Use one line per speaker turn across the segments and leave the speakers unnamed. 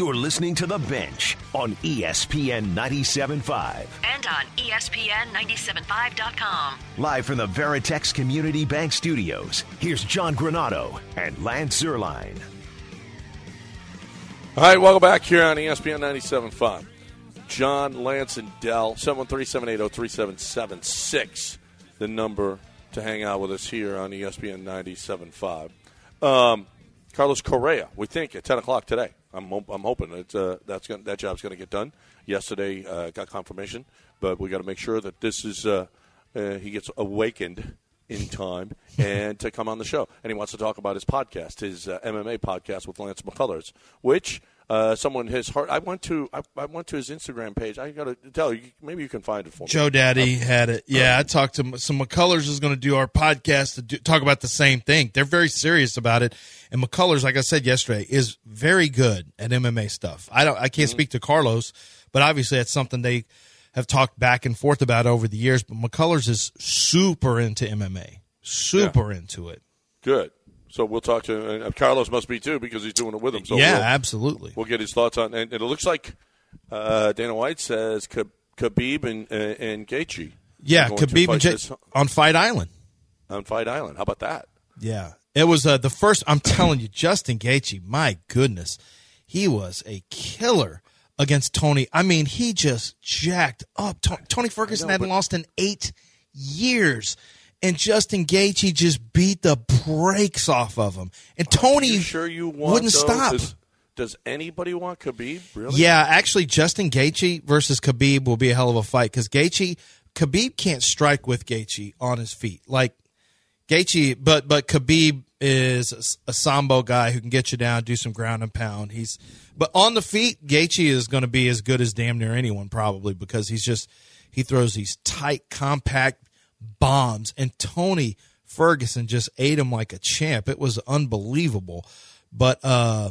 You're listening to The Bench on ESPN 97.5.
And on ESPN975.com.
Live from the Veritex Community Bank Studios, here's John Granado and Lance Zierlein.
All right, welcome back here on ESPN 97.5. John, Lance, and Dell, 713-780-3776, the number to hang out with us here on ESPN 97.5. Carlos Correa, we think, at 10 o'clock today. I'm hoping that job's going to get done. Yesterday got confirmation, but we got to make sure that this is he gets awakened in time and to come on the show. And he wants to talk about his podcast, his MMA podcast with Lance McCullers, which someone has heard. I went to his Instagram page. I got to tell you, maybe you can find it for me.
Joe Daddy had it. Yeah, I talked to some McCullers is going to do our podcast to talk about the same thing. They're very serious about it. And McCullers, like I said yesterday, is very good at MMA stuff. I can't speak to Carlos, but obviously that's something they have talked back and forth about over the years. But McCullers is super into MMA, into it.
Good. So we'll talk to Carlos must be too because he's doing it with him. So
yeah, absolutely.
We'll get his thoughts on. And it looks like Dana White says Khabib and Gaethje.
Yeah, Khabib on Fight Island.
On Fight Island. How about that?
Yeah. It was the first, I'm telling you, Justin Gaethje, my goodness, he was a killer against Tony. I mean, he just jacked up. Tony Ferguson hadn't lost in 8 years, and Justin Gaethje just beat the brakes off of him. And Tony wouldn't stop.
Does anybody want Khabib, really?
Yeah, actually, Justin Gaethje versus Khabib will be a hell of a fight because Khabib can't strike with Gaethje on his feet. Like, Gaethje, but Khabib is a sambo guy who can get you down, do some ground and pound. But on the feet, Gaethje is going to be as good as damn near anyone probably because he throws these tight, compact bombs, and Tony Ferguson just ate him like a champ. It was unbelievable. But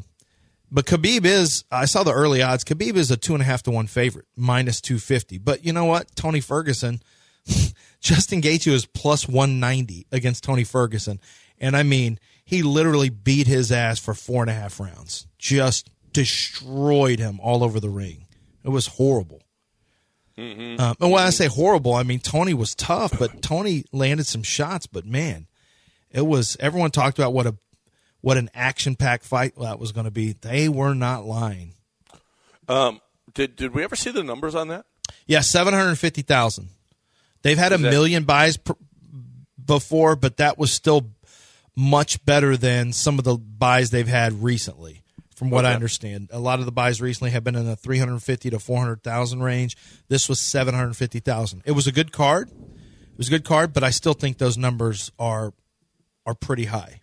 Khabib is, I saw the early odds. Khabib is a 2.5-1 favorite, minus 250. But you know what? Tony Ferguson. Justin Gaethje was plus 190 against Tony Ferguson. And, I mean, he literally beat his ass for 4.5 rounds. Just destroyed him all over the ring. It was horrible. Mm-hmm. And when I say horrible, I mean Tony was tough, but Tony landed some shots. But, man, it was – everyone talked about what an action-packed fight that was going to be. They were not lying.
Did we ever see the numbers on that?
Yeah, 750,000. They've had a million buys before, but that was still much better than some of the buys they've had recently, from what I understand. A lot of the buys recently have been in the 350 to 400,000 range. This was 750,000. It was a good card. But I still think those numbers are pretty high.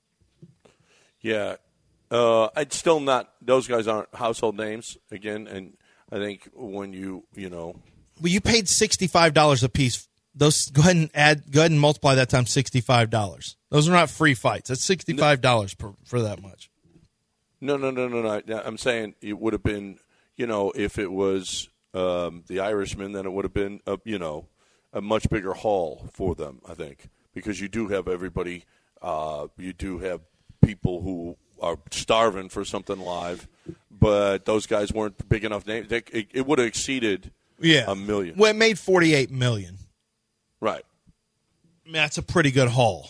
Yeah, I'd still not. Those guys aren't household names again, and I think when you know.
Well, you paid $65 a piece. Go ahead and multiply that times $65. Those are not free fights. That's $65 for that much.
No. I'm saying it would have been, if it was the Irishman, then it would have been, a much bigger haul for them, I think, because you do have everybody. You do have people who are starving for something live, but those guys weren't big enough names. It would have exceeded. Yeah, $1 million.
Well, it made $48 million.
Right.
I mean, that's a pretty good haul.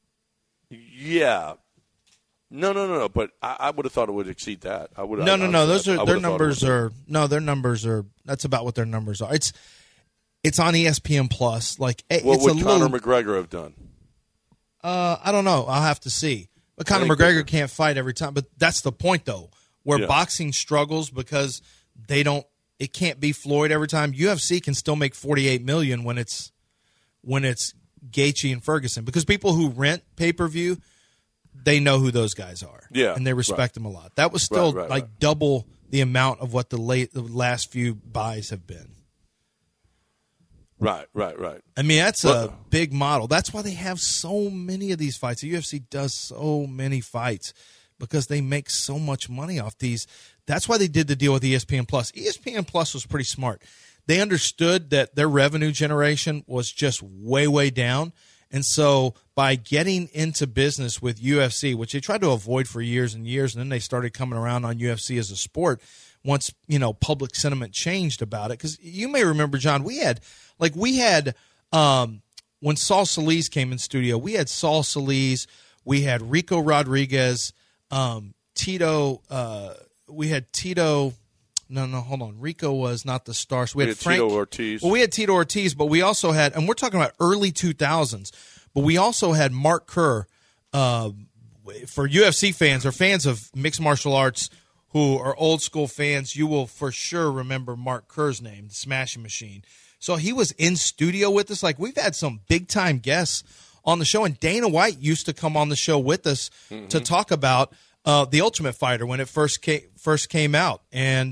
Yeah. No. But I would have thought it would exceed that. I would.
No. Their numbers are. That's about what their numbers are. It's on ESPN Plus. Like,
what would Conor McGregor have done?
I don't know. I'll have to see. But Conor McGregor can't fight every time. But that's the point, though, where boxing struggles because they don't. It can't be Floyd every time. UFC can still make $48 million when it's Gaethje and Ferguson because people who rent pay-per-view, they know who those guys are.
Yeah,
and they respect them a lot. That was still double the amount of what the last few buys have been.
Right.
I mean, that's a big model. That's why they have so many of these fights. The UFC does so many fights because they make so much money off these. That's why they did the deal with ESPN Plus. ESPN Plus was pretty smart. They understood that their revenue generation was just way, way down. And so by getting into business with UFC, which they tried to avoid for years and years, and then they started coming around on UFC as a sport once, public sentiment changed about it. Because you may remember, John, we had when Saul Solis came in studio, we had Saul Solis, we had Rico Rodriguez, Tito, we had Tito. No, hold on. Rico was not the star. So we had Frank,
Tito Ortiz.
Well, we had Tito Ortiz, but we also had, and we're talking about early 2000s, but we also had Mark Kerr. For UFC fans or fans of mixed martial arts who are old school fans, you will for sure remember Mark Kerr's name, the Smashing Machine. So he was in studio with us. Like, we've had some big time guests on the show, and Dana White used to come on the show with us to talk about The Ultimate Fighter when it first came out, and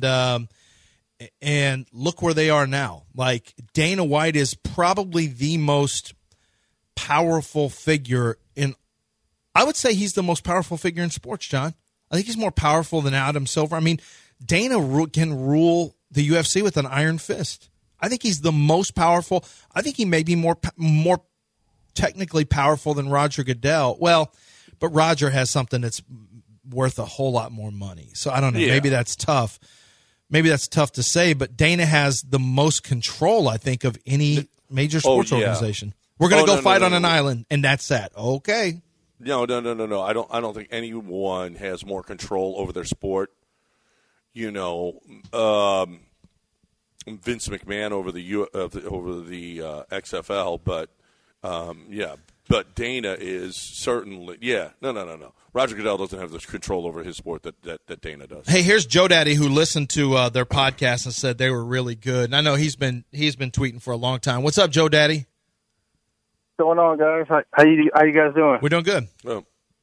look where they are now. Like, Dana White is probably the most powerful figure I would say he's the most powerful figure in sports, John. I think he's more powerful than Adam Silver. I mean, Dana can rule the UFC with an iron fist. I think he's the most powerful. I think he may be more technically powerful than Roger Goodell. Well, but Roger has something that's worth a whole lot more money. So I don't know. Yeah. Maybe that's tough. Maybe that's tough to say, but Dana has the most control, I think, of any major sports organization. We're going to go fight on an island, and that's that. Okay.
No. I don't think anyone has more control over their sport. Vince McMahon over the XFL, but But Dana is certainly, no. Roger Goodell doesn't have the control over his sport that Dana does.
Hey, here's Joe Daddy, who listened to their podcast and said they were really good. And I know he's been tweeting for a long time. What's up, Joe Daddy?
What's going on, guys? How you guys doing?
We're doing good.
Oh.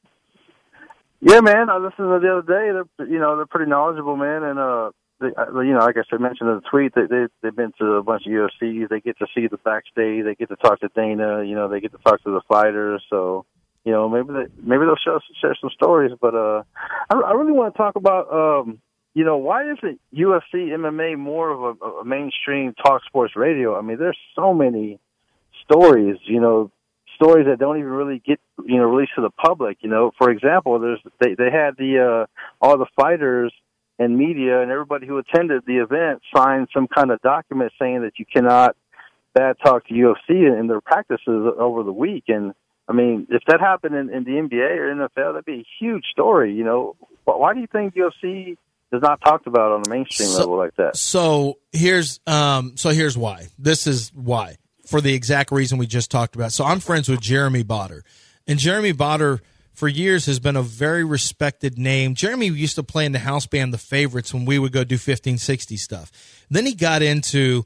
Yeah, man. I listened to the other day. They're pretty knowledgeable, man, and like I said, mentioned in the tweet, they've been to a bunch of UFCs. They get to see the backstage. They get to talk to Dana. They get to talk to the fighters. So, maybe they'll share some stories. But I really want to talk about, why isn't UFC MMA more of a mainstream talk sports radio? I mean, there's so many stories, stories that don't even really get, released to the public. For example, they had all the fighters and media and everybody who attended the event signed some kind of document saying that you cannot bad talk to UFC in their practices over the week. And I mean, if that happened in the NBA or NFL, that'd be a huge story. Why do you think UFC is not talked about on a mainstream level like that?
So here's why. This is why, for the exact reason we just talked about. So I'm friends with Jeremy Botter, and Jeremy Botter for years has been a very respected name. Jeremy used to play in the house band The Favorites when we would go do 1560 stuff. Then he got into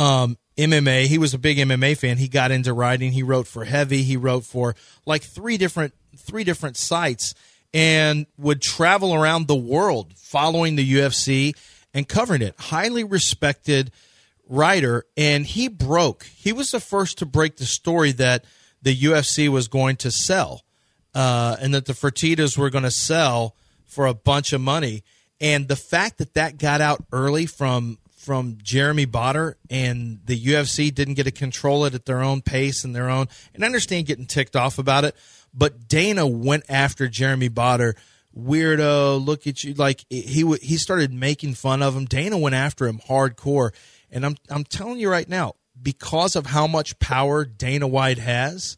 MMA. He was a big MMA fan. He got into writing. He wrote for Heavy. He wrote for like three different sites and would travel around the world following the UFC and covering it. Highly respected writer, and he was the first to break the story that the UFC was going to sell. And that the Fertittas were going to sell for a bunch of money. And the fact that got out early from Jeremy Botter and the UFC didn't get to control it at their own pace and their own. And I understand getting ticked off about it, but Dana went after Jeremy Botter. Weirdo, look at you. Like, he started making fun of him. Dana went after him hardcore. And I'm telling you right now, because of how much power Dana White has,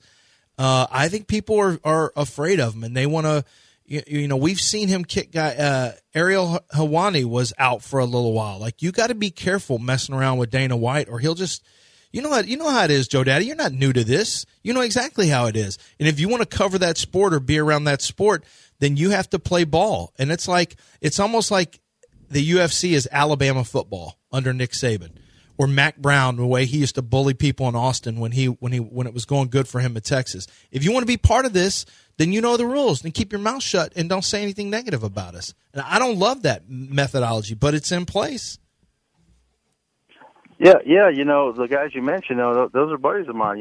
I think people are afraid of him, and they want to. We've seen him kick guy. Ariel Helwani was out for a little while. Like, you got to be careful messing around with Dana White, or he'll just. You know how it is, Joe Daddy. You're not new to this. You know exactly how it is. And if you want to cover that sport or be around that sport, then you have to play ball. And it's almost like the UFC is Alabama football under Nick Saban. Or Mac Brown, the way he used to bully people in Austin when it was going good for him in Texas. If you want to be part of this, then you know the rules. Then keep your mouth shut and don't say anything negative about us. And I don't love that methodology, but it's in place.
Yeah. The guys you mentioned, those are buddies of mine.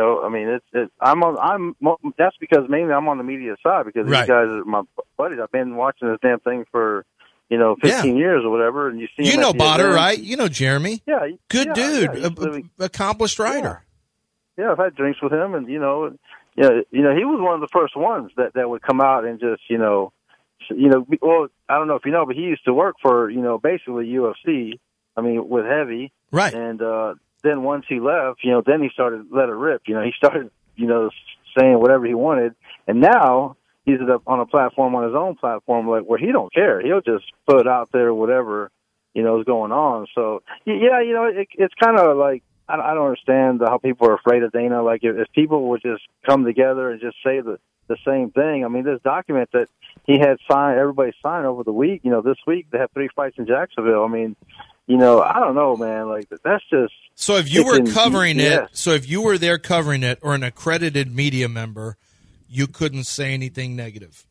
That's because mainly I'm on the media side because these guys are my buddies. I've been watching this damn thing for 15 years or whatever, and you see him
Botter, right? You know Jeremy.
Yeah.
Good dude, accomplished writer.
Yeah, I've had drinks with him, and, he was one of the first ones that would come out and just, well, I don't know if you know, but he used to work for, basically UFC, with Heavy.
Right.
And then once he left, then he started let it rip. He started, saying whatever he wanted. And now he's on a platform, on his own platform, like where he don't care. He'll just put out there whatever, is going on. So, yeah, it's kind of like, I don't understand how people are afraid of Dana. Like, if people would just come together and just say the same thing. This document that he had signed, everybody signed over the week, this week they have 3 fights in Jacksonville. I don't know, man. Like, that's just.
So if you were covering it, so if you were there covering it or an accredited media member, you couldn't say anything negative.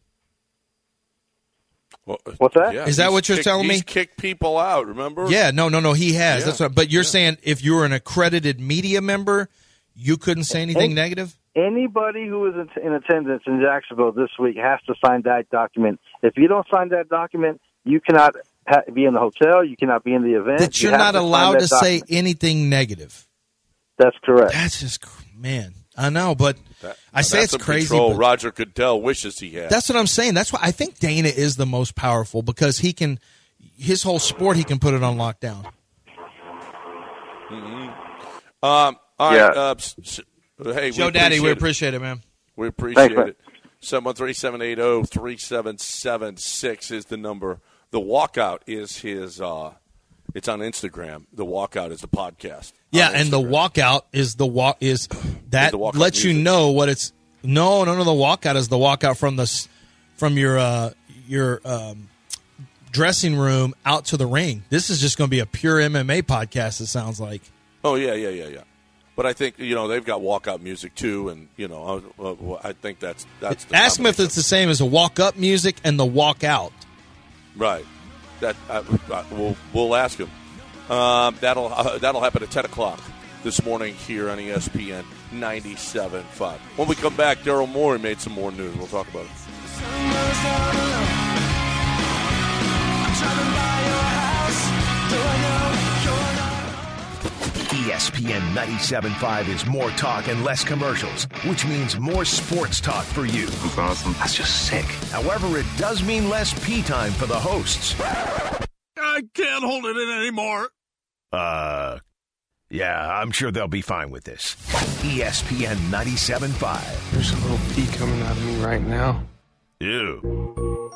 Well, what's that?
Yeah, is that what you're telling me?
He's kicked people out, remember?
Yeah, no, he has.
Yeah.
That's what. But you're saying if you were an accredited media member, you couldn't say anything negative?
Anybody who is in attendance in Jacksonville this week has to sign that document. If you don't sign that document, you cannot be in the hotel. You cannot be in the event.
That you're not allowed to say anything negative.
That's correct.
That's just, man. I know, but I say it's crazy.
Control Roger Goodell wishes he had.
That's what I'm saying. That's why I think Dana is the most powerful, because he can, his whole sport, he can put it on lockdown.
Mm-hmm. All right. Hey,
Joe Daddy, we appreciate it, man.
We appreciate it. 713-780-3776 is the number. The Walkout is his. It's on Instagram. The Walkout is the podcast.
Yeah, and the Walkout is the that lets you know what it's. No. The Walkout is the walkout from your dressing room out to the ring. This is just going to be a pure MMA podcast. It sounds like.
Oh yeah. But I think they've got walkout music too, and I think that's.
Ask him if it's the same as the walk up music and the walkout.
Right. That we'll ask him. That'll happen at 10:00 this morning here on ESPN 97.5. When we come back, Daryl Morey made some more news. We'll talk about it.
ESPN 97.5 is more talk and less commercials, which means more sports talk for you.
That's awesome.
That's just sick. However, it does mean less pee time for the hosts.
I can't hold it in anymore.
Yeah, I'm sure they'll be fine with this. ESPN 97.5.
There's a little pee coming out of me right now.
Ew.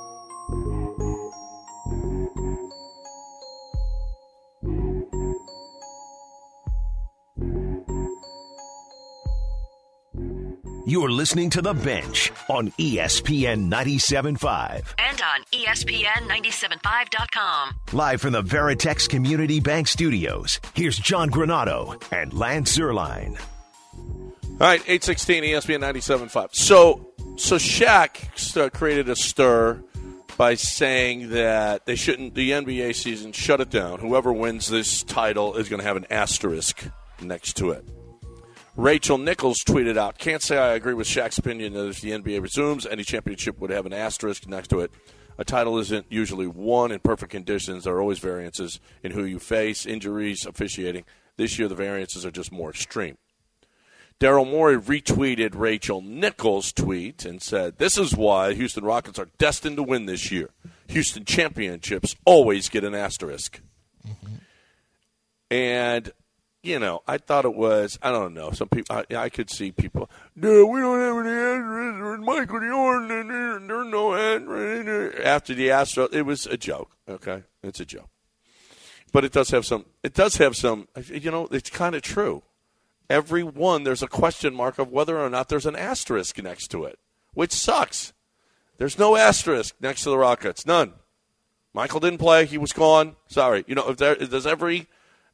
You are listening to The Bench on ESPN 97.5.
And on ESPN975.com.
Live from the Veritex Community Bank Studios, here's John Granado and Lance Zierlein.
All right, 8:16 ESPN 97.5. So Shaq created a stir by saying that they shouldn't, the NBA season, shut it down. Whoever wins this title is going to have an asterisk next to it. Rachel Nichols tweeted out, "Can't say I agree with Shaq's opinion that if the NBA resumes, any championship would have an asterisk next to it. A title isn't usually won in perfect conditions. There are always variances in who you face, injuries, officiating. This year the variances are just more extreme." Daryl Morey retweeted Rachel Nichols' tweet and said, "This is why Houston Rockets are destined to win this year. Houston championships always get an asterisk." Mm-hmm. And I thought it was, I don't know, some people, I could see people, no, we don't have any asterisk, or Michael Jordan, there's no asterisk. After the Astros, it was a joke, okay? It's a joke. But it does have some, it's kind of true. Every one, there's a question mark of whether or not there's an asterisk next to it, which sucks. There's no asterisk next to the Rockets, none. Michael didn't play, he was gone, sorry. Does every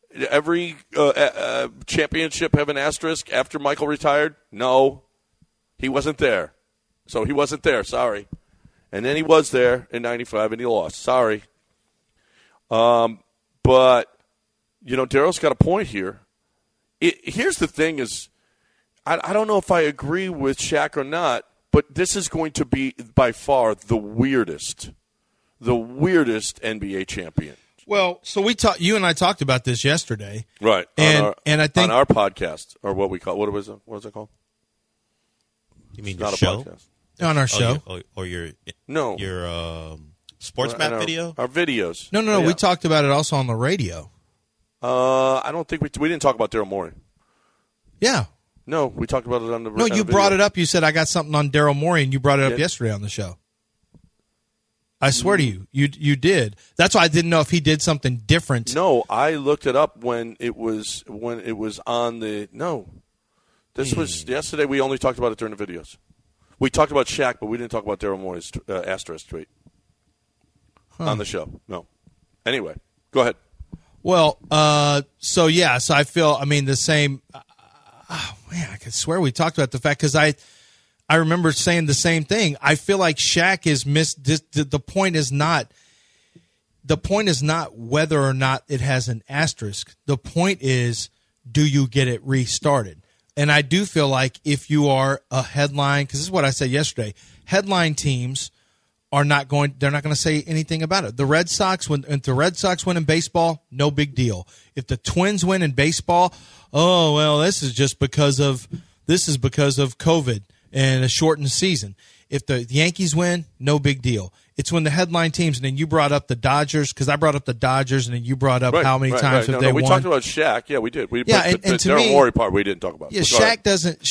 championship have an asterisk after Michael retired? No. He wasn't there. So he wasn't there. Sorry. And then he was there in 95 and he lost. Sorry. But, Daryl's got a point here. Here's the thing is, I don't know if I agree with Shaq or not, but this is going to be by far the weirdest NBA champion.
Well, so you and I talked about this yesterday,
right?
And I think
on our podcast, or what was it called?
You mean
It's
your
not a
show?
podcast.
On our show.
Or your
No.
your sports map video?
Our videos.
No.
Yeah.
We talked about it also on the radio.
I don't think we didn't talk about Daryl Morey.
Yeah.
No, we talked about it on the.
No, you brought it up. You said I got something on Daryl Morey, and you brought it up yesterday on the show. I swear to you, you did. That's why I didn't know if he did something different.
No, I looked it up when it was on the. No, this was yesterday. We only talked about it during the videos. We talked about Shaq, but we didn't talk about Daryl Morey's asterisk tweet on the show. No. Anyway, go ahead.
Well, so I feel. I mean, the same. Man, I can swear we talked about the fact because I remember saying the same thing. I feel like Shaq is missed. The point is not. The point is not whether or not it has an asterisk. The point is, do you get it restarted? And I do feel like if you are a headline, because this is what I said yesterday, headline teams are not going. They're not going to say anything about it. The Red Sox, if the Red Sox win in baseball, no big deal. If the Twins win in baseball, oh well, this is because of COVID and a shortened season. If the Yankees win, no big deal. It's when the headline teams, and then you brought up the Dodgers, because I brought up the Dodgers, and then you brought up how many times have they won.
We talked about Shaq. Yeah, we did.
And
the
to
Daryl
me,
Morey part we didn't talk about.
Yeah, Shaq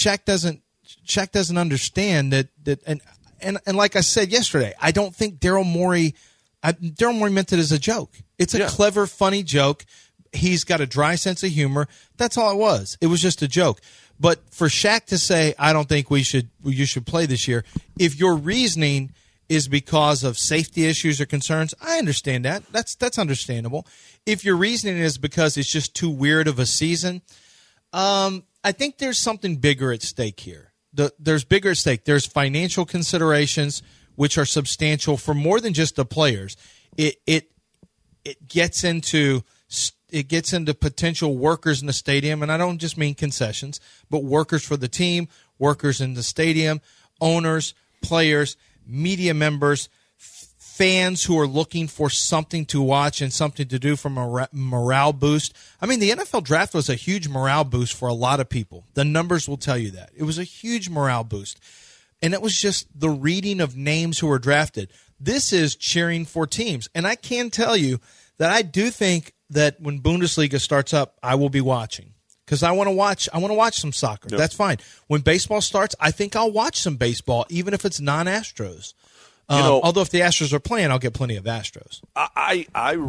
doesn't understand that and like I said yesterday, I don't think Daryl Morey meant it as a joke. It's a clever, funny joke. He's got a dry sense of humor. That's all it was. It was just a joke. But for Shaq to say, I don't think you should play this year, if your reasoning is because of safety issues or concerns, I understand that. That's understandable. If your reasoning is because it's just too weird of a season, I think there's something bigger at stake here. There's bigger at stake. There's financial considerations which are substantial for more than just the players. It gets into potential workers in the stadium, and I don't just mean concessions, but workers for the team, workers in the stadium, owners, players, media members, fans who are looking for something to watch and something to do from a morale boost. I mean, the NFL draft was a huge morale boost for a lot of people. The numbers will tell you that. It was a huge morale boost. And it was just the reading of names who were drafted. This is cheering for teams. And I can tell you that I do think that when Bundesliga starts up, I will be watching. Because I want to watch some soccer. Yep. That's fine. When baseball starts, I think I'll watch some baseball, even if it's non-Astros. Although if the Astros are playing, I'll get plenty of Astros.
I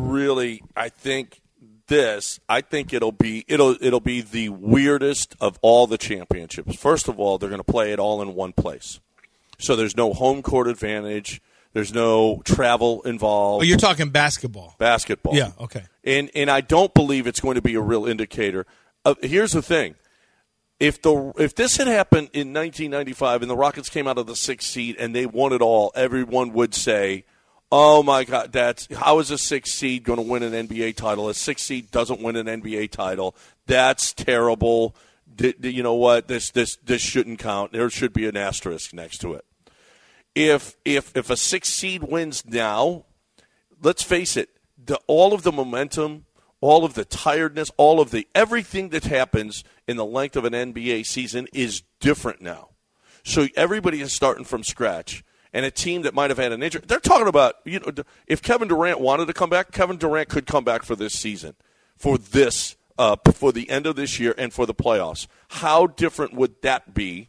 think it'll be the weirdest of all the championships. First of all, they're going to play it all in one place, so there's no home court advantage. There's no travel involved.
Oh, you're talking basketball.
Basketball.
Yeah. Okay.
And I don't believe it's going to be a real indicator. Here's the thing. If this had happened in 1995 and the Rockets came out of the 6th seed and they won it all, everyone would say, oh, my God, how is a 6th seed going to win an NBA title? A 6th seed doesn't win an NBA title. That's terrible. You know what? This shouldn't count. There should be an asterisk next to it. If a 6th seed wins now, let's face it, all of the momentum, all of the tiredness, all of everything that happens in the length of an NBA season is different now. So everybody is starting from scratch. And a team that might have had an injury, they're talking about, if Kevin Durant wanted to come back, Kevin Durant could come back for this season, for the end of this year and for the playoffs. How different would that be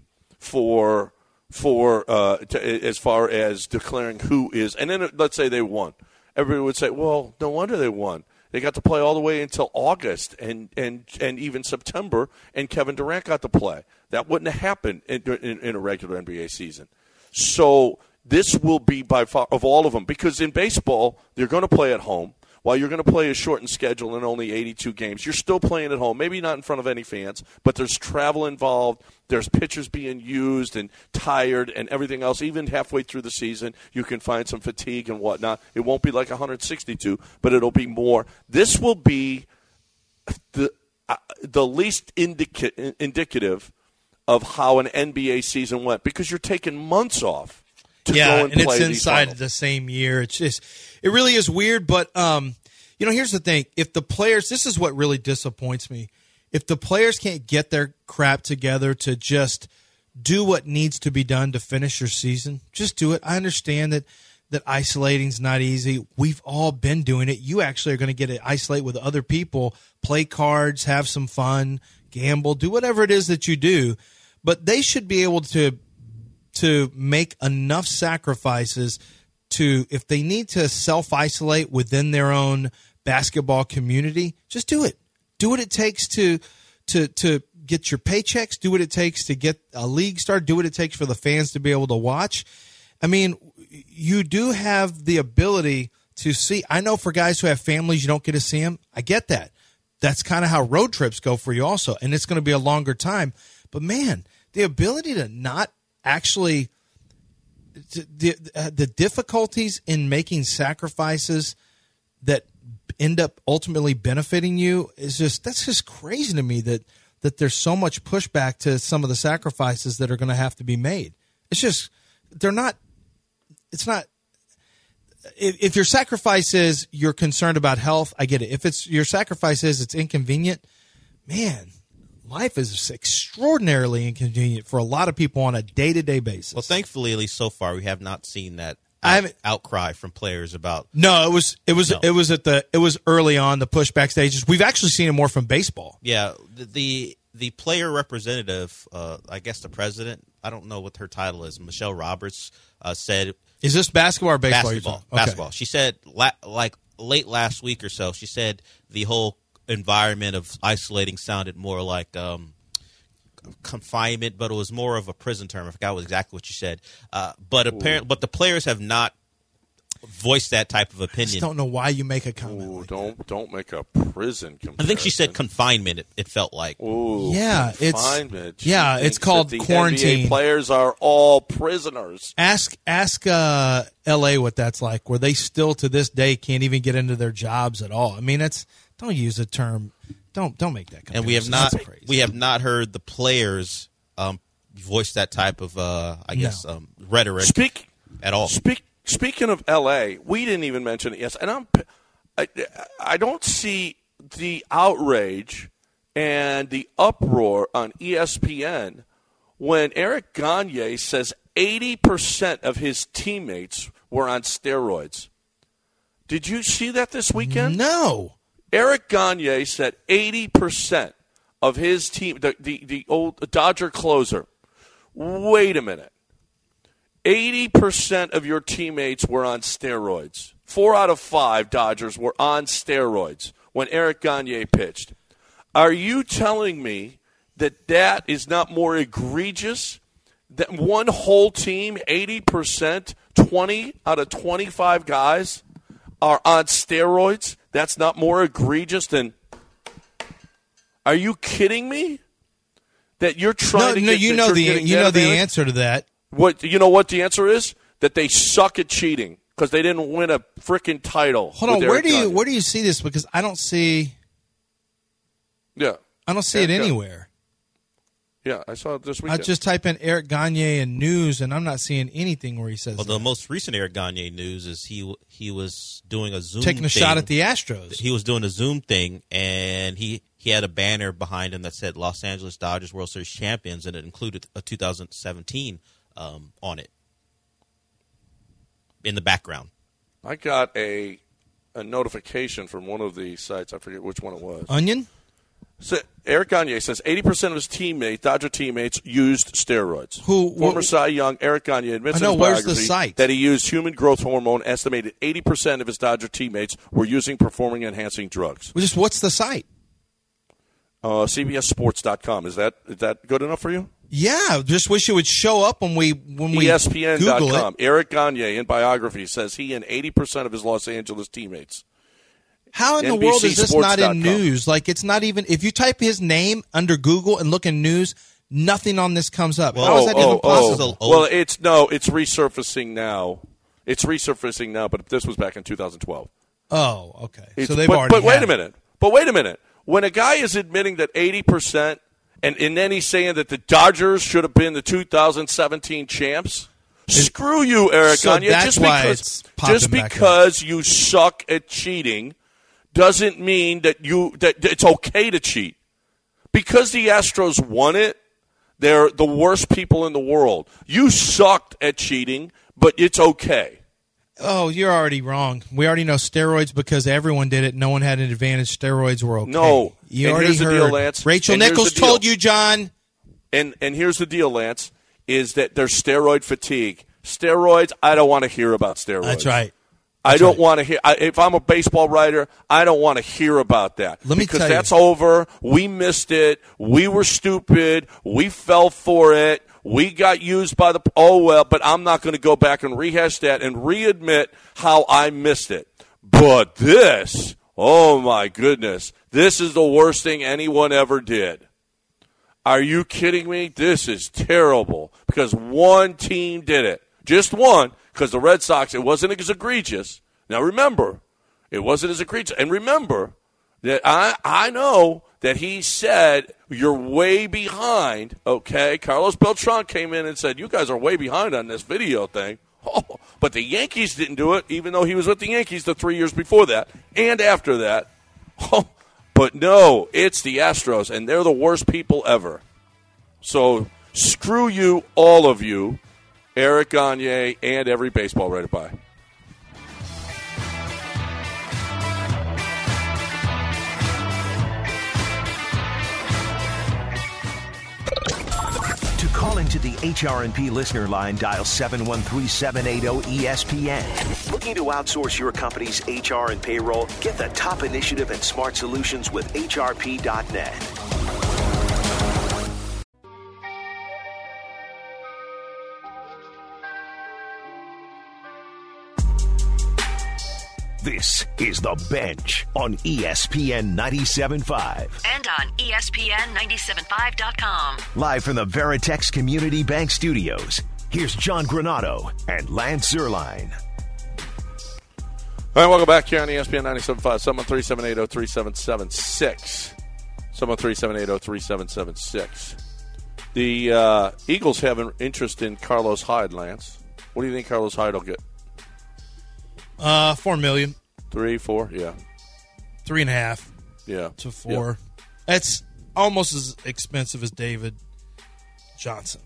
as far as declaring who is? And then let's say they won. Everybody would say, well, no wonder they won. They got to play all the way until August and even September, and Kevin Durant got to play. That wouldn't have happened in a regular NBA season. So this will be by far of all of them, because in baseball, they're going to play at home. While you're going to play a shortened schedule in only 82 games, you're still playing at home, maybe not in front of any fans, but there's travel involved. There's pitchers being used and tired and everything else. Even halfway through the season, you can find some fatigue and whatnot. It won't be like 162, but it'll be more. This will be the least indicative of how an NBA season went, because you're taking months off to go and play
it's inside
finals.
the same year. It's just, it really is weird. But here's the thing: if the players, this is what really disappoints me. If the players can't get their crap together to just do what needs to be done to finish your season. Just do it. I understand that isolating's not easy. We've all been doing it. You actually are going to get to isolate with other people, play cards, have some fun, gamble, do whatever it is that you do. But they should be able to make enough sacrifices to, if they need to self-isolate within their own basketball community, just do it. Do what it takes to get your paychecks, do what it takes to get a league started, do what it takes for the fans to be able to watch. I mean, you do have the ability to see. I know for guys who have families, you don't get to see them. I get that. That's kind of how road trips go for you also, and it's going to be a longer time. But, man, the ability to not actually the difficulties in making sacrifices that end up ultimately benefiting you is that's just crazy to me that there's so much pushback to some of the sacrifices that are going to have to be made. It's just if your sacrifice is you're concerned about health, I get it. If it's your sacrifice is it's inconvenient, man, life is extraordinarily inconvenient for a lot of people on a day-to-day basis.
Well, thankfully, at least so far, we have not seen that outcry from players about.
No, it was early on the pushback stages. We've actually seen it more from baseball.
Yeah, the player representative, I guess the president, I don't know what her title is, Michelle Roberts, said.
Is this basketball or baseball?
Basketball.
Okay.
She said like late last week or so. She said the whole environment of isolating sounded more like confinement, but it was more of a prison term. I forgot exactly what she said. But the players have not voiced that type of opinion.
I just don't know why you make a comment.
Don't make a prison comparison.
I think she said confinement. It felt like.
Ooh,
yeah,
confinement.
It's called quarantine.
NBA players are all prisoners.
Ask L.A. what that's like, where they still to this day can't even get into their jobs at all. I mean, don't use a term. Don't make that comparison.
And we have not heard the players voice that type of rhetoric at all.
Speaking of L.A., we didn't even mention it. Yes, and I don't see the outrage and the uproar on ESPN when Eric Gagne says 80% of his teammates were on steroids. Did you see that this weekend?
No.
Eric Gagne said 80% of his team, the old Dodger closer. Wait a minute. 80% of your teammates were on steroids. 4 out of 5 Dodgers were on steroids when Eric Gagne pitched. Are you telling me that is not more egregious? That one whole team, 80%, 20 out of 25 guys are on steroids? That's not more egregious than... Are you kidding me? That you're trying to get...
No, you know the answer to that.
You know what the answer is? That they suck at cheating because they didn't win a freaking title.
Hold on, where do you see this? Because I don't see.
Yeah,
I don't see it anywhere.
Yeah, I saw it this weekend.
I just type in Eric Gagne and news, and I'm not seeing anything where he says.
Well, the most recent Eric Gagne news is he was doing a Zoom
taking a shot at the Astros.
He was doing a Zoom thing, and he had a banner behind him that said Los Angeles Dodgers World Series champions, and it included a 2017 on it in the background.
I got a notification from one of the sites. I forget which one it was.
Onion?
So Eric Gagne says 80% of his Dodger teammates, used steroids. Former Cy Young Eric Gagne admits in his biography that he used human growth hormone. Estimated 80% of his Dodger teammates were using performing-enhancing drugs.
What's the site?
CBSSports.com. Is that good enough for you?
Yeah, just wish it would show up when we
ESPN.com.
Google it.
Eric Gagne in biography says he and 80% of his Los Angeles teammates.
How in the world is this not in news? Like, it's not even, if you type his name under Google and look in news, nothing on this comes up. How is that even possible?
Well, it's resurfacing now. It's resurfacing now, but this was back in 2012.
Oh, okay. So they've already.
But wait a minute. When a guy is admitting that 80%, and then he's saying that the Dodgers should have been the 2017 champs, screw you, Eric Gagne. Just because you suck at cheating doesn't mean that it's okay to cheat. Because the Astros won it They're the worst people in the world. You sucked at cheating, but it's okay.
Oh, you're already wrong. We already know steroids because everyone did it. No one had an advantage. Steroids were okay.
No.
You
And
already
here's the
heard.
deal, Lance.
Rachel
And here's
Nichols
the deal.
told you, John.
And here's the deal, Lance, is that there's steroid fatigue. Steroids, I don't want to hear about steroids.
That's right.
I don't want to hear. If I'm a baseball writer, I don't want to hear about that.
Let me
because
tell you.
that's over. We missed it. We were stupid. We fell for it. We got used by the. Oh well, but I'm not going to go back and rehash that and readmit how I missed it. But this, oh my goodness, this is the worst thing anyone ever did. Are you kidding me? This is terrible because one team did it, just one. Because the Red Sox, it wasn't as egregious. Now, remember, it wasn't as egregious. And remember that I know that he said, you're way behind, okay? Carlos Beltran came in and said, you guys are way behind on this video thing. Oh, but the Yankees didn't do it, even though he was with the Yankees the 3 years before that and after that. Oh, but no, it's the Astros, and they're the worst people ever. So screw you, all of you. Eric Gagne, and every baseball writer by.
To call into the HRNP listener line, dial 713-780-ESPN. Looking to outsource your company's HR and payroll? Get the top initiative and smart solutions with HRP.net. This is The Bench on ESPN 97.5.
And on ESPN975.com.
Live from the Veritex Community Bank Studios, here's John Granado and Lance Zierlein.
All right, welcome back here on ESPN 97.5, 713-780-3776. 713-780-3776. The Eagles have an interest in Carlos Hyde, Lance. What do you think Carlos Hyde will get?
$4 million.
3, 4, yeah.
3.5.
Yeah.
To 4. That's almost as expensive as David Johnson.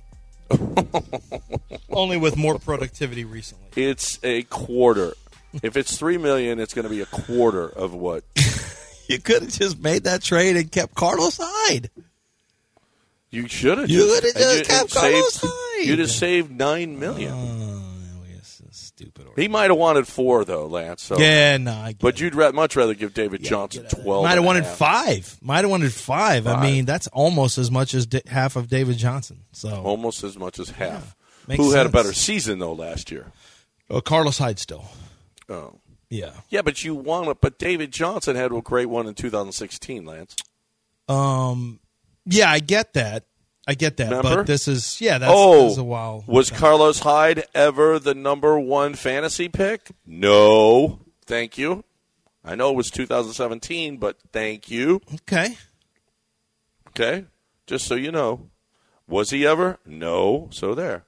Only with more productivity recently.
It's a quarter. If it's $3 million, it's going to be a quarter of what.
You could have just made that trade and kept Carlos Hyde.
You should have.
You would have just kept Carlos Hyde.
You'd have saved $9 million.
Stupid.
He might have wanted 4, though, Lance. So.
Yeah, no, I get
but you'd much rather give David Johnson 12.
Might have wanted 5. Might have wanted 5. I mean, that's almost as much as half of David Johnson. So
almost as much as half.
Yeah,
Who had a
sense.
better season though last year?
Oh, Carlos Hyde still.
Oh,
yeah.
Yeah, but you won it. But David Johnson had a great one in 2016, Lance.
Yeah, I get that.
Remember?
But this is this is a while.
Was Carlos Hyde ever the number 1 fantasy pick? No. Thank you. I know it was 2017, but thank you.
Okay.
Just so you know. Was he ever? No. So there.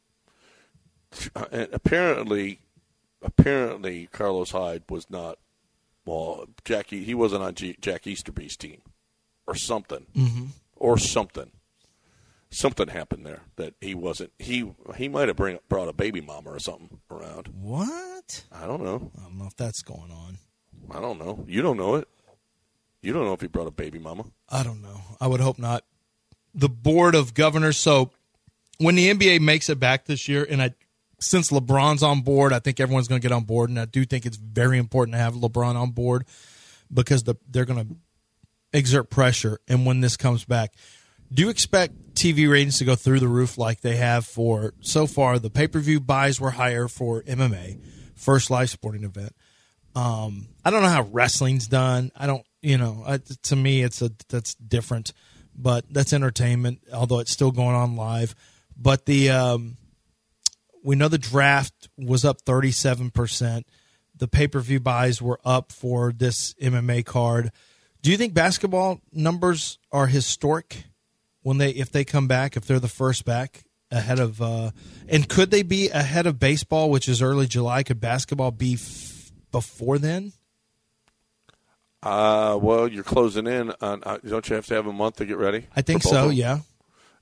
And apparently Carlos Hyde was not, he wasn't on Jack Easterby's team or something. Mm-hmm. Or something. Something happened there that he wasn't. He might have brought a baby mama or something around.
What?
I don't know.
I don't know if that's going on.
I don't know. You don't know it. You don't know if he brought a baby mama.
I don't know. I would hope not. The Board of Governors. So when the NBA makes it back this year, and since LeBron's on board, I think everyone's going to get on board, and I do think it's very important to have LeBron on board because they're going to exert pressure. And when this comes back, do you expect TV ratings to go through the roof like they have for so far? The pay-per-view buys were higher for MMA, first live sporting event. I don't know how wrestling's done. I don't, to me, that's different, but that's entertainment, although it's still going on live. But we know the draft was up 37%. The pay-per-view buys were up for this MMA card. Do you think basketball numbers are historic if they come back, if they're the first back ahead of, and could they be ahead of baseball, which is early July? Could basketball be before then?
Well, you're closing in on. Don't you have to have a month to get ready?
I think so. Yeah.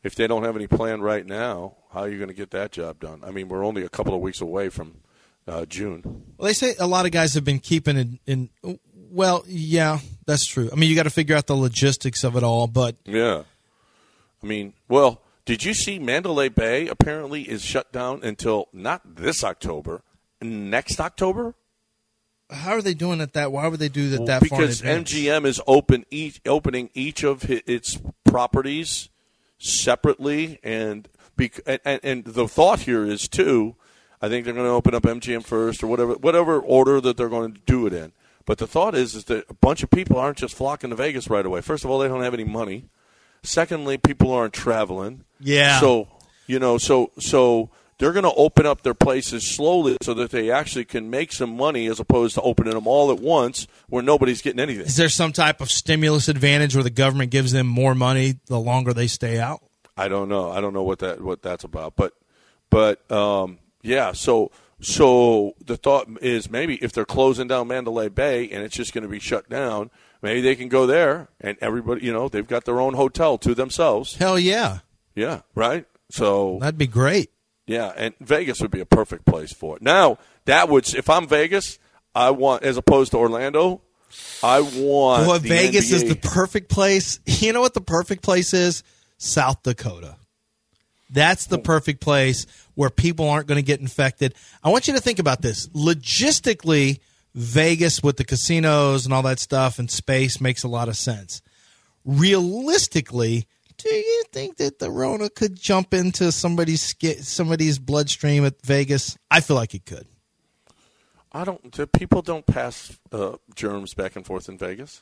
if they don't have any plan right now, how are you going to get that job done? I mean, we're only a couple of weeks away from June.
Well, they say a lot of guys have been keeping in. Well, yeah, that's true. I mean, you got to figure out the logistics of it all, but
yeah. I mean, well, did you see Mandalay Bay apparently is shut down until not this October, next October?
How are they doing it that? Why would they do that
Well,
that far in
because
advance?
MGM is opening each of its properties separately, and the thought here is too. I think they're going to open up MGM first, or whatever order that they're going to do it in. But the thought is that a bunch of people aren't just flocking to Vegas right away. First of all, they don't have any money. Secondly, people aren't traveling.
Yeah.
So so they're going to open up their places slowly so that they actually can make some money, as opposed to opening them all at once where nobody's getting anything.
Is there some type of stimulus advantage where the government gives them more money the longer they stay out?
I don't know. I don't know what that's about. But yeah. So the thought is maybe if they're closing down Mandalay Bay and it's just going to be shut down, maybe they can go there and everybody, they've got their own hotel to themselves.
Hell yeah.
Yeah, right? So
That'd be great.
yeah, and Vegas would be a perfect place for it. Now, if I'm Vegas, I want, as opposed to Orlando, I want
Boy,
the
Vegas
NBA.
is the perfect place. You know what the perfect place is? South Dakota. That's the perfect place where people aren't going to get infected. I want you to think about this. Logistically, Vegas with the casinos and all that stuff and space makes a lot of sense. Realistically, do you think that the Rona could jump into somebody's bloodstream at Vegas? I feel like it could.
People don't pass germs back and forth in Vegas.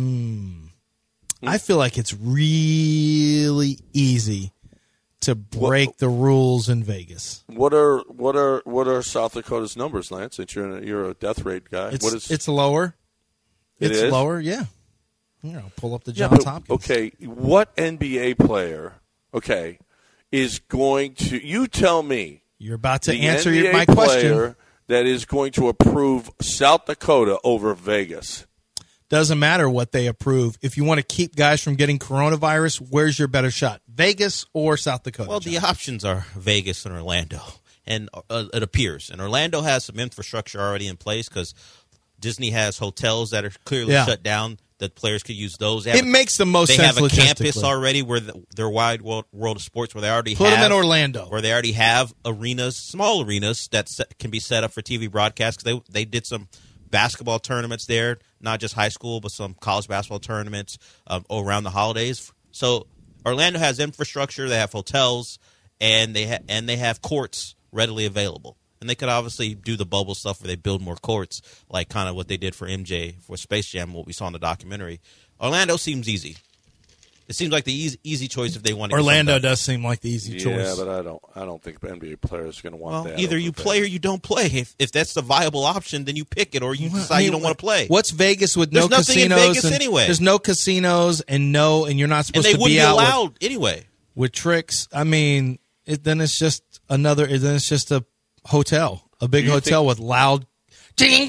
I feel like it's really easy to break the rules in Vegas.
What are South Dakota's numbers, Lance? Since you're a death rate guy,
It's lower.
It
It's
is?
lower, yeah. I'll pull up the
Yeah,
Johns
but,
Hopkins.
okay, what NBA player, is going to? You tell me.
You're about to
The
answer
NBA
my question.
player that is going to approve South Dakota over Vegas.
Doesn't matter what they approve. If you want to keep guys from getting coronavirus, where's your better shot? Vegas or South Dakota?
Well, the options are Vegas and Orlando, and it appears. And Orlando has some infrastructure already in place because Disney has hotels that are clearly shut down that players could use those.
It makes the most
they
sense
have a campus
logistically.
already where their wide world of sports where they already
Put
have
them in Orlando.
where they already have arenas, small arenas that can be set up for TV broadcast. Because they did some basketball tournaments there, not just high school, but some college basketball tournaments around the holidays. So Orlando has infrastructure. They have hotels, and they have courts readily available. And they could obviously do the bubble stuff where they build more courts, like kind of what they did for MJ for Space Jam, what we saw in the documentary. Orlando seems easy. It seems like the easy choice if they want to.
Orlando does seem like the easy choice.
Yeah, but I don't think NBA players are going to want that.
Either you
over
play or
Vegas.
you don't play. If that's the viable option, then you pick it, or you decide you don't want to play.
What's Vegas with
There's
no
nothing in
casinos?
Vegas anyway.
There's no casinos and you're not
And
supposed
they
to
wouldn't
be
be
out
allowed anyway.
with tricks. I mean, then it's just a hotel, a big
Do you
hotel
think-
with loud.
Do
Leave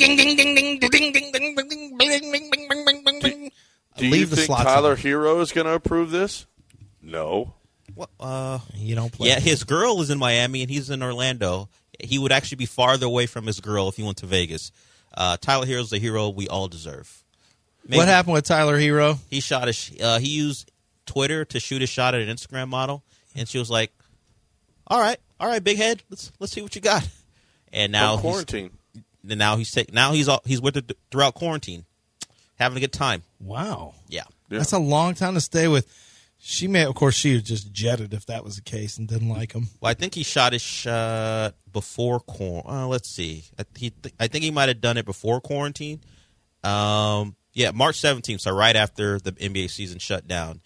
you
the
think
slots
Tyler
open.
Hero is going to approve this? No.
You don't play.
Yeah, his girl is in Miami and he's in Orlando. He would actually be farther away from his girl if he went to Vegas. Tyler Hero's the hero we all deserve.
What happened with Tyler Hero?
He he used Twitter to shoot a shot at an Instagram model, and she was like, "All right, big head, let's see what you got." And now
quarantine.
He's with her throughout quarantine, having a good time.
Wow.
Yeah.
That's a long time to stay with. She was just jetted if that was the case and didn't like him.
Well, I think he shot his shot before let's see. I think he might have done it before quarantine. Yeah, March 17th, so right after the NBA season shut down.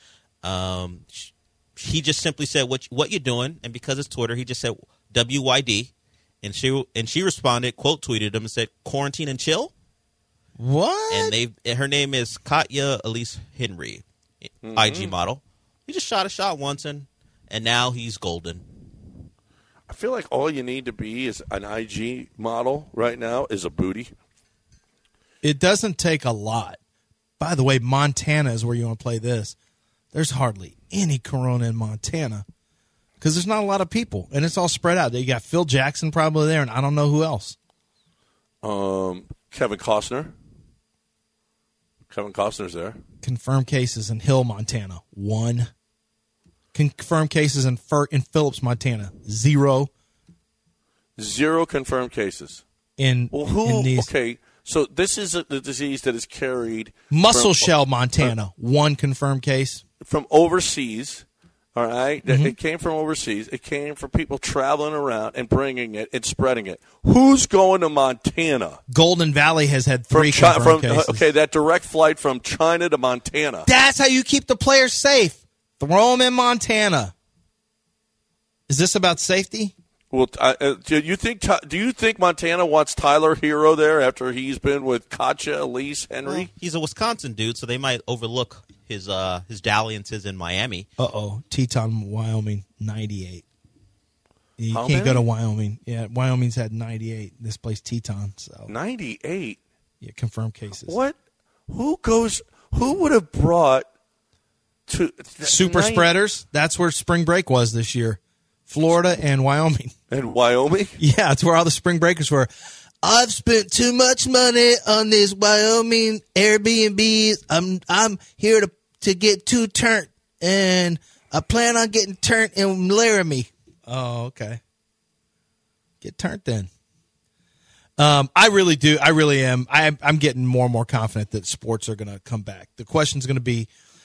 He just simply said, "What you doing?" And because it's Twitter, he just said WYD, and she responded, quote tweeted him and said, "Quarantine and chill."
What?
And her name is Katya Elise Henry, IG model. He just shot a shot once, and now he's golden.
I feel like all you need to be is an IG model right now is a booty.
It doesn't take a lot. By the way, Montana is where you want to play this. There's hardly any corona in Montana. because there's not a lot of people, and it's all spread out. You got Phil Jackson probably there, and I don't know who else.
Kevin Costner. Kevin Costner's there.
Confirmed cases in Hill, Montana, 1. Confirmed cases in Phillips, Montana, 0.
0 confirmed cases.
In these.
Okay, so this is the disease that is carried
Musselshell, Montana, 1 confirmed case.
From overseas, all right? It came from overseas. It came from people traveling around and bringing it and spreading it. Who's going to Montana?
Golden Valley has had 3 confirmed cases.
Okay, that direct flight from China to Montana.
That's how you keep the players safe. Throw them in Montana. Is this about safety?
Well, do you think Montana wants Tyler Hero there after he's been with Katja, Elise, Henry?
Well, he's a Wisconsin dude, so they might overlook his dalliances in Miami.
Teton, Wyoming, 98. You
How
can't
many?
go to Wyoming. Yeah, Wyoming's had 98. This place, Teton. So
98.
Yeah, confirmed cases.
What? Who would have brought to
Super spreaders? That's where spring break was this year. Florida and Wyoming.
And Wyoming?
Yeah, it's where all the spring breakers were. I've spent too much money on this Wyoming Airbnb. I'm here to get too turnt, and I plan on getting turnt in Laramie. Oh, okay. Get turnt then. I really do. I really am. I'm getting more and more confident that sports are going to come back. The question's going to be,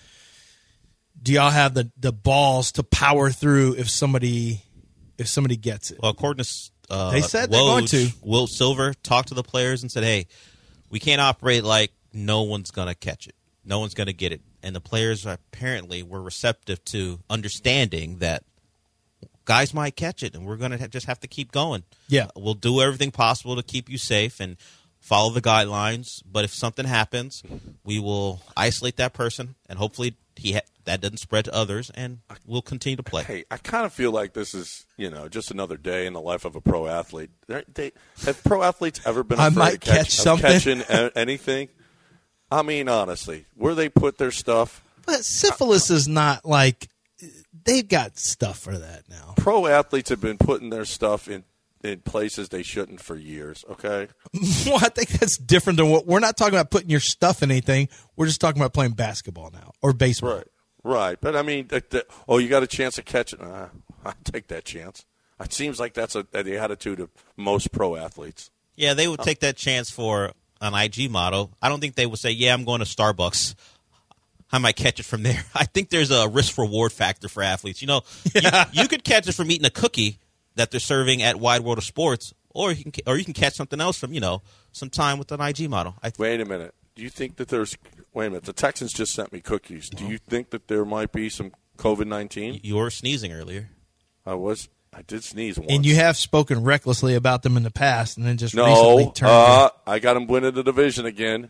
do y'all have the balls to power through if somebody gets it?
Well, according to
they said they're going to.
Will Silver talked to the players and said, "Hey, we can't operate like no one's going to catch it. No one's going to get it." And the players apparently were receptive to understanding that guys might catch it, and we're going to just have to keep going.
Yeah,
we'll do everything possible to keep you safe and follow the guidelines. But if something happens, we will isolate that person, and hopefully that doesn't spread to others, and we'll continue to play.
Hey, I kind of feel like this is, just another day in the life of a pro athlete. Have pro athletes ever been afraid of catching anything? I mean, honestly, where they put their stuff.
But syphilis is not like they've got stuff for that now.
Pro athletes have been putting their stuff in places they shouldn't for years, okay?
Well, I think that's different than what we're not talking about putting your stuff in anything. We're just talking about playing basketball now or baseball.
Right. But I mean, you got a chance to catch it. I'll take that chance. It seems like that's the attitude of most pro athletes.
Yeah, they would take that chance for an IG model. I don't think they would say, "Yeah, I'm going to Starbucks. I might catch it from there." I think there's a risk-reward factor for athletes. You could catch it from eating a cookie that they're serving at Wide World of Sports, or you can catch something else from some time with an IG model.
Wait a minute. Do you think that wait a minute. The Texans just sent me cookies. Do you think that there might be some COVID-19?
You were sneezing earlier.
I did sneeze once.
And you have spoken recklessly about them in the past, and then just recently turned.
I got them winning the division again,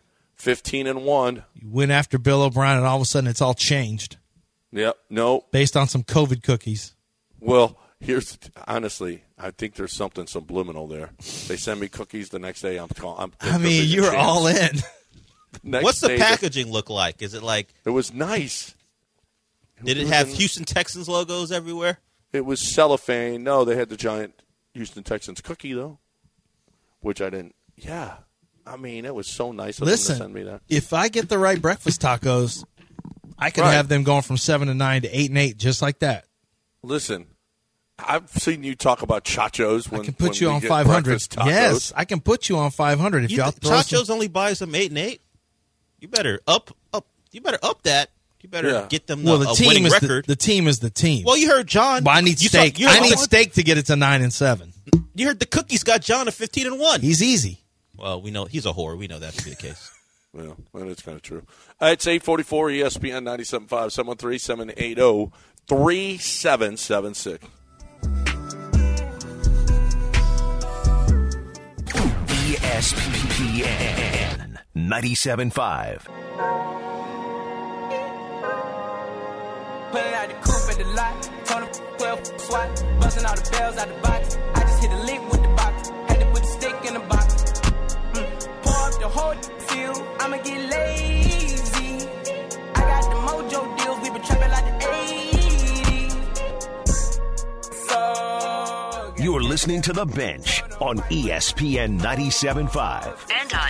15-1.
You went after Bill O'Brien, and all of a sudden it's all changed.
Yep. No.
Based on some COVID cookies.
Well, honestly, I think there's something subliminal there. They send me cookies the next day.
You're all in.
What's the packaging look like? Is it like?
It was nice.
Did it have Houston Texans logos everywhere?
It was cellophane. No, they had the giant Houston Texans cookie though, which I didn't. Yeah, I mean, it was so nice of them to send me that.
If I get the right breakfast tacos, I could have them going from 7 to 9 to 8 and 8, just like that.
Listen, I've seen you talk about Chachos.
I can put you on 500. Yes, I can put you on 500 if y'all throw
Chachos only buys them 8 and 8. You better up. You better up that. You better get them a winning record.
The team is the team.
Well, you heard John.
Well, I need steak. I need steak to get it to 9 and 7.
You heard the cookies got John at 15-1.
He's easy.
Well, we know he's a whore. We know that to be the case.
Well, that's kind of true. It's 844 ESPN 97.5 713-780-3776.
ESPN 97.5.
Pulling out the coupe at the lot, told him 12 SWAT, busting all the bells out the box. I just hit a lick with the box, had to put the stick in the box. Pour up the whole field, I'ma get lazy. I got the mojo deals, we been trapping like the 80s.
to The Bench on ESPN 97.5.
And on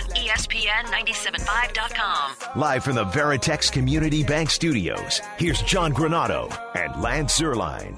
ESPN975.com.
Live from the Veritex Community Bank Studios, here's John Granado and Lance Zierlein.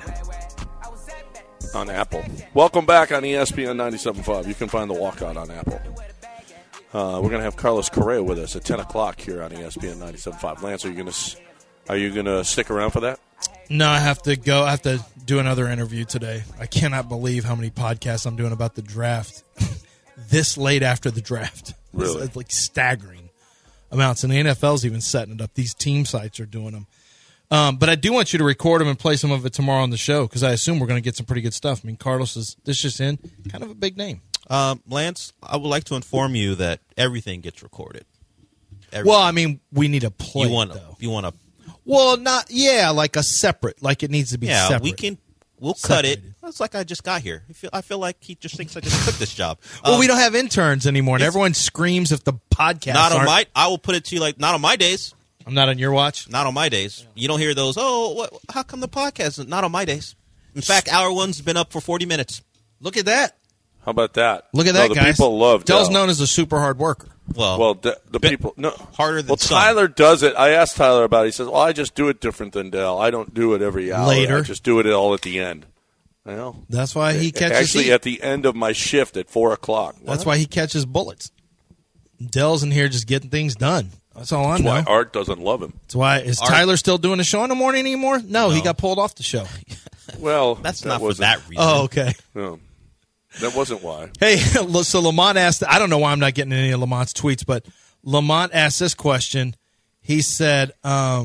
On Apple. Welcome back on ESPN 97.5. You can find the walkout on Apple. We're going to have Carlos Correa with us at 10 o'clock here on ESPN 97.5. Lance, are you gonna stick around for that?
No, I have to go. I have to do another interview today. I cannot believe how many podcasts I'm doing about the draft this late after the draft.
Really?
It's like staggering amounts. And the NFL's even setting it up. These team sites are doing them. But I do want you to record them and play some of it tomorrow on the show because I assume we're going to get some pretty good stuff. I mean, Carlos this just in, kind of a big name.
Lance, I would like to inform you that everything gets recorded. Everything.
Well, I mean, we need a play.
You want
to? Well, like a separate, like it needs to be separate.
Yeah, we'll cut it. It's like I just got here. I feel like he just thinks I just took this job.
Well, we don't have interns anymore, and everyone screams if the podcast.
I will put it to you like, not on my days.
I'm not on your watch.
Not on my days. You don't hear those. Oh, how come the podcast? Not on my days. In fact, our one's been up for 40 minutes.
Look at that.
How about that?
Look at that, guys.
People love
Dell's
Dell.
known as a super hard worker.
Well, the people
harder than some.
Tyler does it. I asked Tyler about it. He says, "Well, I just do it different than Dell. I don't do it every hour.
Later.
I just do it all at the end." Well,
that's why he catches.
Actually, at the end of my shift at 4:00.
That's why he catches bullets. Dell's in here just getting things done. That's all I know.
That's why Art doesn't love him.
That's why Tyler still doing the show in the morning anymore? No, he got pulled off the show.
Well,
that's not for that reason.
Oh, okay.
No. That wasn't why.
Hey, so Lamont asked, I don't know why I'm not getting any of Lamont's tweets, but Lamont asked this question. He said, tell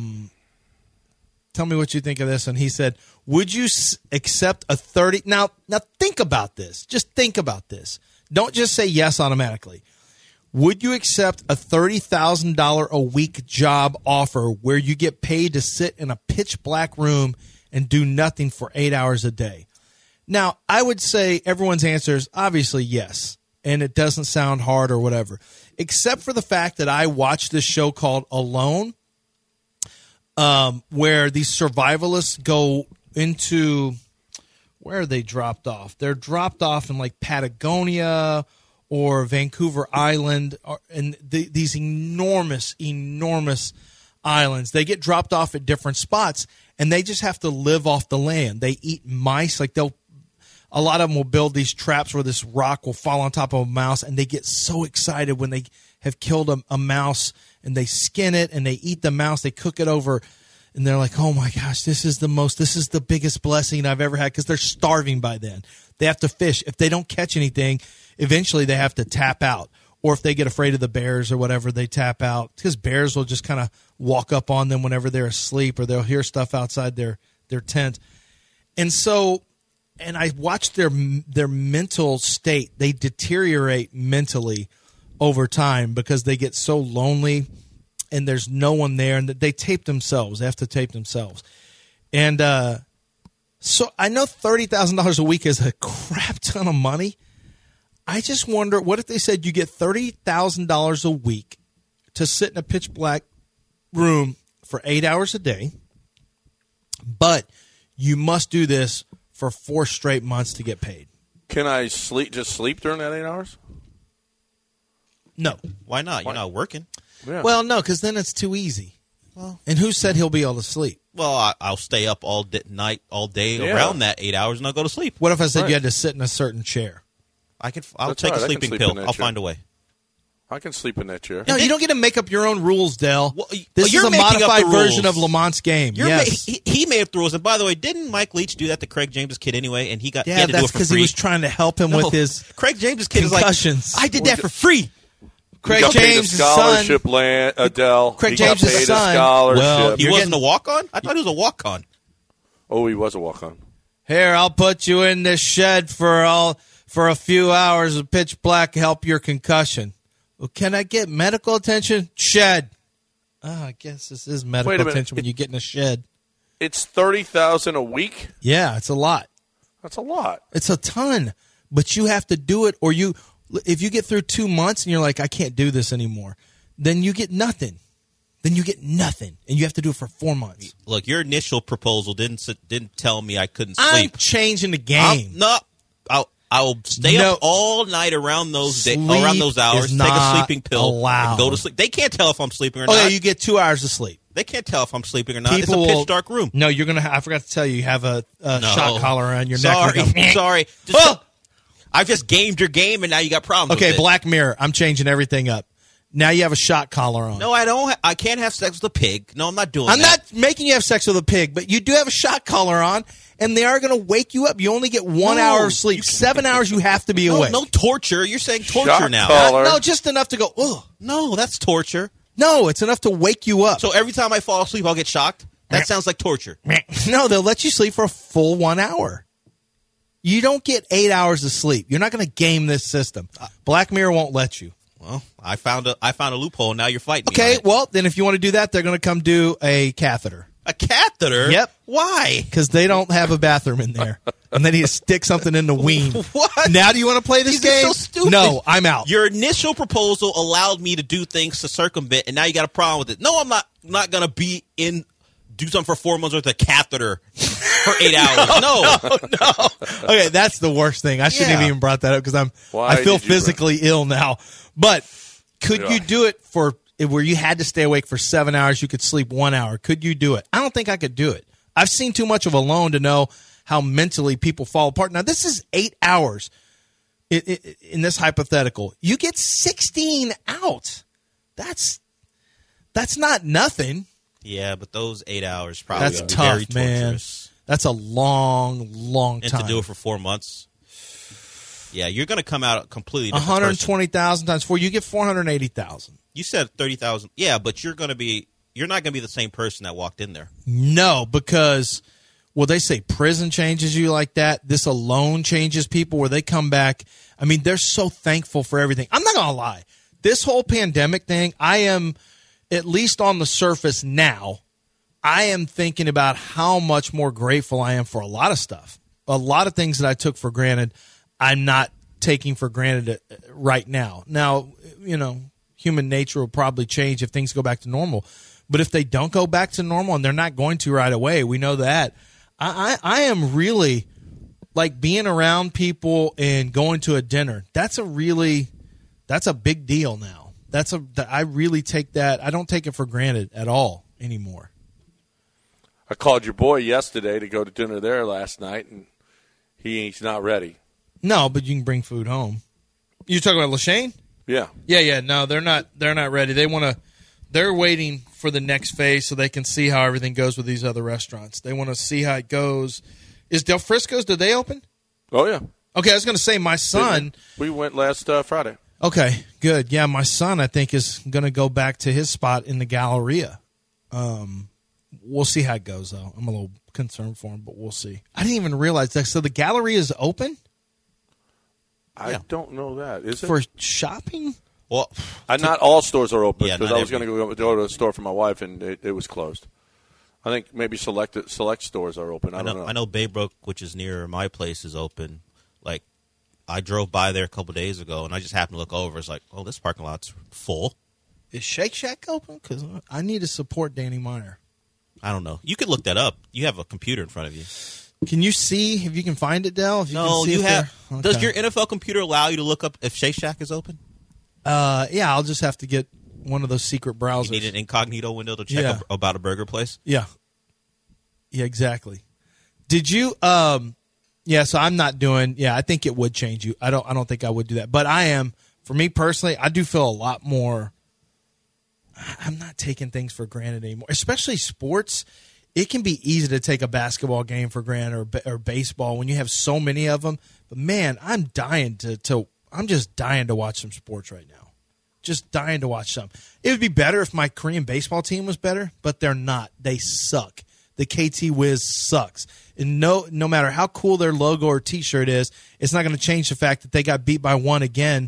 me what you think of this. And he said, would you accept a 30? Now think about this. Just think about this. Don't just say yes automatically. Would you accept a $30,000 a week job offer where you get paid to sit in a pitch black room and do nothing for 8 hours a day? Now, I would say everyone's answer is obviously yes, and it doesn't sound hard or whatever, except for the fact that I watched this show called Alone, where these survivalists go into, where are they dropped off? They're dropped off in like Patagonia or Vancouver Island, and these enormous islands. They get dropped off at different spots, and they just have to live off the land. They eat mice. A lot of them will build these traps where this rock will fall on top of a mouse, and they get so excited when they have killed a mouse, and they skin it, and they eat the mouse. They cook it over, and they're like, oh, my gosh, this is the biggest blessing I've ever had, because they're starving by then. They have to fish. If they don't catch anything, eventually they have to tap out. Or if they get afraid of the bears or whatever, they tap out, because bears will just kind of walk up on them whenever they're asleep, or they'll hear stuff outside their tent. And I watched their mental state. They deteriorate mentally over time because they get so lonely and there's no one there, and they tape themselves. They have to tape themselves. And so I know $30,000 a week is a crap ton of money. I just wonder, what if they said you get $30,000 a week to sit in a pitch black room for 8 hours a day, but you must do this for 4 straight months to get paid?
Can I sleep during that 8 hours?
No.
Why not? You're not working.
Yeah.
Well, no, because then it's too easy. Well, and who said he'll be able to sleep?
Well, I'll stay up all day around that 8 hours, and I'll go to sleep.
What if I said you had to sit in a certain chair?
I'll take a sleeping pill. I'll find a way.
I can sleep in that chair.
No, you don't get to make up your own rules, Dell.
Well,
this is a modified version of Lamont's game. Yes.
He made up the rules. And by the way, didn't Mike Leach do that to Craig James' kid anyway? And he had to do it for free.
That's because he was trying to help him with his
Craig James' kid
concussions.
Is like, I did that for free.
Craig James'
scholarship, Adele.
Craig James' son.
Well,
he wasn't a walk-on? I thought he was a walk-on.
Oh, he was a walk-on.
Here, I'll put you in this shed for a few hours of pitch black, help your concussion. Well, can I get medical attention? Shed. Oh, I guess this is medical attention when you get in a shed.
It's $30,000 a week?
Yeah, it's a lot.
That's a lot.
It's a ton. But you have to do it, or if you get through 2 months and you're like, I can't do this anymore, then you get nothing. And you have to do it for 4 months.
Look, your initial proposal didn't tell me I couldn't sleep.
I'm changing the game.
I will stay up all night around those hours, take a sleeping pill, and go to sleep. They can't tell if I'm sleeping or not.
Oh, yeah, you get 2 hours of sleep.
They can't tell if I'm sleeping or not. It's a pitch dark room.
No, you're going to I forgot to tell you have a shot collar around your neck.
Sorry. I've just gamed your game, and now you got problems with it.
Black Mirror. I'm changing everything up. Now you have a shot collar on.
No, I don't. I can't have sex with a pig. No, I'm not doing that.
I'm not making you have sex with a pig, but you do have a shot collar on, and they are going to wake you up. You only get 1 hour of sleep. 7 hours you have to be awake.
No torture. You're saying torture
shot
now.
Collar.
No, just enough to go, ugh.
No, that's torture.
No, it's enough to wake you up.
So every time I fall asleep, I'll get shocked? That sounds like torture.
No, they'll let you sleep for a full 1 hour. You don't get 8 hours of sleep. You're not going to game this system. Black Mirror won't let you.
Well, I found a loophole. Now you're fighting me.
Okay, well, then if you want to do that, they're going to come do a catheter.
A catheter?
Yep.
Why?
Because they don't have a bathroom in there. And they need to stick something in the ween.
What?
Now do you want to play this game?
So stupid.
No, I'm out.
Your initial proposal allowed me to do things to circumvent, and now you got a problem with it. No, I'm not going to do something for 4 months with a catheter for 8 hours. No.
Okay, that's the worst thing. I shouldn't have even brought that up because I feel physically ill now. But could you do it for where you had to stay awake for 7 hours, you could sleep 1 hour? Could you do it? I don't think I could do it. I've seen too much of Alone to know how mentally people fall apart. Now, this is 8 hours in this hypothetical. You get 16 out. That's not nothing.
Yeah, but those 8 hours probably
that's
would be
tough,
very torturous.
Man. That's a long time.
And to do it for 4 months. Yeah, you're going to come out completely different
120,000 times 4, you get 480,000.
You said 30,000. Yeah, but you're not going to be the same person that walked in there.
No, because they say prison changes you like that. This alone changes people where they come back. I mean, they're so thankful for everything. I'm not going to lie. This whole pandemic thing, I am, at least on the surface now, I am thinking about how much more grateful I am for a lot of stuff. A lot of things that I took for granted, I'm not taking for granted right now. Now, human nature will probably change if things go back to normal. But if they don't go back to normal, and they're not going to right away, we know that. I am really like being around people and going to a dinner. That's a big deal now. I really take that. I don't take it for granted at all anymore.
I called your boy yesterday to go to dinner there last night, and he's not ready.
No, but you can bring food home. You talking about LaShane?
Yeah.
Yeah. No, they're not ready. They're waiting for the next phase so they can see how everything goes with these other restaurants. They want to see how it goes. Is Del Frisco's, did they open?
Oh, yeah.
Okay, I was going to say my son.
We went last Friday.
Okay, good. Yeah, my son, I think, is going to go back to his spot in the Galleria. We'll see how it goes, though. I'm a little concerned for him, but we'll see. I didn't even realize that. So the Galleria is open?
I don't know that. Is it?
For shopping?
Well,
not all stores are open because
not
I was going to go to a store for my wife, and it was closed. I think maybe select stores are open. I don't know.
I know Baybrook, which is near my place, is open. Like, I drove by there a couple days ago, and I just happened to look over. It's like, oh, this parking lot's full.
Is Shake Shack open? Because I need to support Danny Meyer.
I don't know. You could look that up. You have a computer in front of you.
Can you see if you can find it, Del?
No, you have. Okay. Does your NFL computer allow you to look up if Shake Shack is open?
Yeah, I'll just have to get one of those secret browsers.
You need an incognito window to check about a burger place?
Yeah. Yeah, exactly. Did you so I'm not doing I think it would change you. I don't think I would do that. But I am, for me personally, I do feel a lot more, I'm not taking things for granted anymore. Especially sports. It can be easy to take a basketball game for granted or baseball when you have so many of them. But man, I'm just dying to watch some sports right now. Just dying to watch some. It would be better if my Korean baseball team was better, but they're not. They suck. The KT Wiz sucks. And no matter how cool their logo or T-shirt is, it's not going to change the fact that they got beat by one again,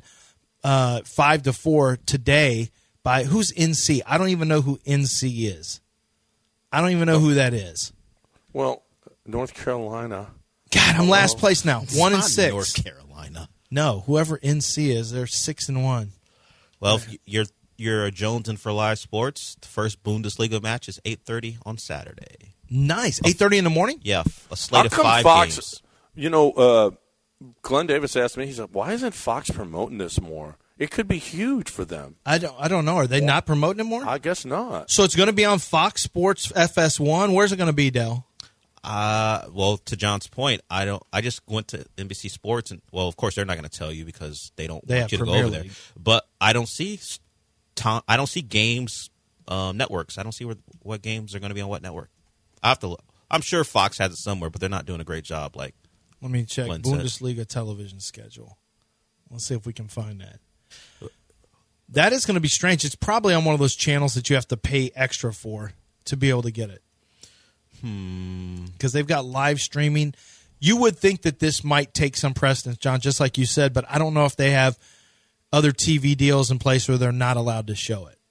5-4 today by who's NC? I don't even know who NC is. I don't even know who that is.
Well, North Carolina.
God, I'm last place now. 1-6.
North Carolina.
No, whoever NC is, they're 6-1.
Well, if you're a Jones and for live sports, the first Bundesliga match is 8:30 on Saturday.
Nice. 8:30 in the morning?
Yeah, a slate of
How come
5
Fox,
games.
Glenn Davis asked me, he said, why isn't Fox promoting this more? It could be huge for them.
I don't know. Are they not promoting it more?
I guess not.
So it's going to be on Fox Sports FS1. Where's it going to be, Dell?
Well, to John's point, I just went to NBC Sports, and well, of course they're not going to tell you because they don't want you to go over there. But I don't see games networks. I don't see what games are going to be on what network. I have to look. I'm sure Fox has it somewhere, but they're not doing a great job. Like,
let me check
Glenn
Bundesliga
said.
television schedule. Let's see if we can find that. That is going to be strange. It's probably on one of those channels that you have to pay extra for to be able to get it. Because they've got live streaming. You would think that this might take some precedence, John, just like you said, but I don't know if they have other TV deals in place where they're not allowed to show it.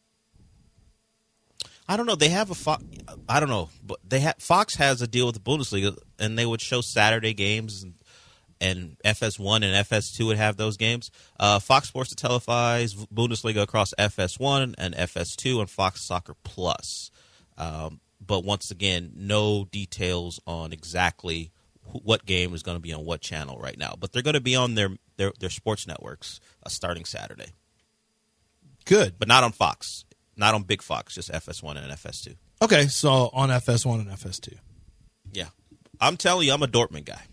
I don't know. They have I don't know, but Fox has a deal with the Bundesliga, and they would show Saturday games, and FS1 and FS2 would have those games. Fox Sports to televise Bundesliga across FS1 and FS2 and Fox Soccer Plus. But once again, no details on exactly what game is going to be on what channel right now. But they're going to be on their sports networks starting Saturday.
Good.
But not on Fox. Not on Big Fox, just FS1 and FS2.
Okay, so on FS1 and FS2.
Yeah. I'm telling you, I'm a Dortmund guy.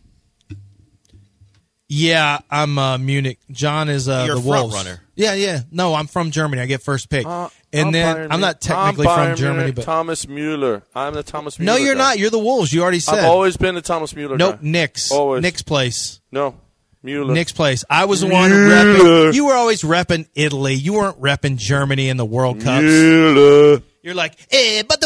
Yeah, I'm Munich. John is
You're
the
a
Wolves.
front runner.
Yeah. No, I'm from Germany. I get first pick. And then I'm not technically
I'm
from Germany,
Munich,
but
Thomas Mueller. I'm the Thomas Mueller.
no, you're
guy.
not. You're the Wolves. You already said.
I've always been the Thomas Mueller
Nope,
guy.
Nick's.
Always.
Nick's place.
No, Mueller.
Nick's place. I was the one repping. You were always repping Italy. You weren't repping Germany in the World Cups.
Mueller.
You're like,
They got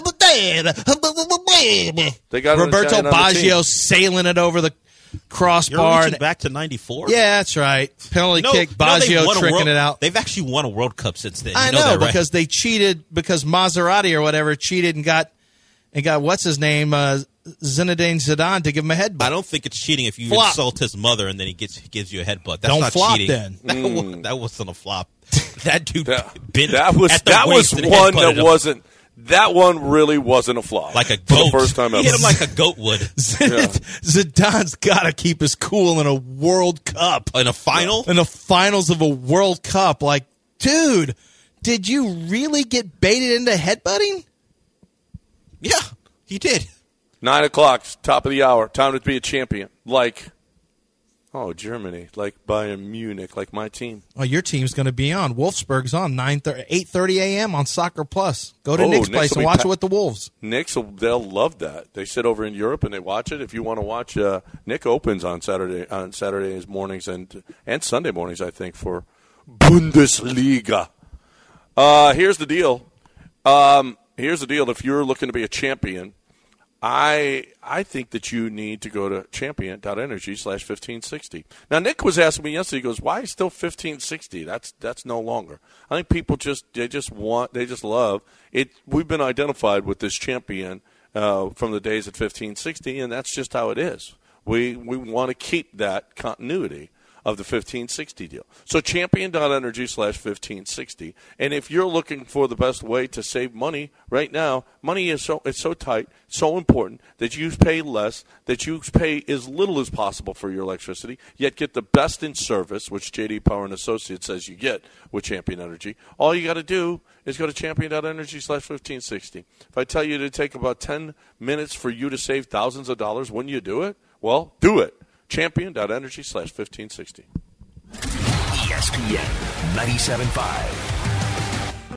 Roberto
an Italian on the
Baggio
team.
sailing it over the
You're
crossbar.
reaching back to 94?
Yeah, that's right. Penalty kick,
they've
Baggio
won a
tricking
world-
it out.
They've actually won a World Cup since then.
I
You
know,
that, right?
because they cheated, because Maserati or whatever cheated and got what's his name, Zinedine Zidane to give him a headbutt.
I don't think it's cheating if you
Flop.
insult his mother and then he gives you a headbutt. That's
Don't
not
flop
cheating.
then.
That wasn't a flop. That dude bent
That was
at the waist and
one
headbutted
that
him
wasn't. That one really wasn't a flop.
like a
For
goat.
the first time
He
ever.
hit him like a goat would
Zidane's got to keep his cool in a World Cup.
in a final.
In the finals of a World Cup. Like, dude, did you really get baited into headbutting?
Yeah, he did.
9 o'clock, top of the hour. Time to be a champion. Like, Germany. Like Bayern Munich. Like my team.
Oh, your team's going to be on. Wolfsburg's on 8:30 a.m. on Soccer Plus. Go to Nick's
Nick's
place
will
and
be
watch it with the Wolves.
They'll love that. They sit over in Europe and they watch it. If you want to watch, Nick opens on Saturdays mornings and Sunday mornings, I think, for Bundesliga. Here's the deal. If you're looking to be a champion, I think that you need to go to champion.energy/1560. Now, Nick was asking me yesterday, he goes, why is still 1560? That's no longer. I think people just love it. We've been identified with this champion from the days at 1560, and that's just how it is. We want to keep that continuity of the 1560 deal. So champion.energy/1560. And if you're looking for the best way to save money right now, money is so tight, so important that you pay less, that you pay as little as possible for your electricity, yet get the best in service, which J.D. Power and Associates says you get with Champion Energy. All you got to do is go to champion.energy/1560. If I tell you to take about 10 minutes for you to save thousands of dollars, wouldn't you do it? Well, do it. Champion.energy/1560.
ESPN 97.5.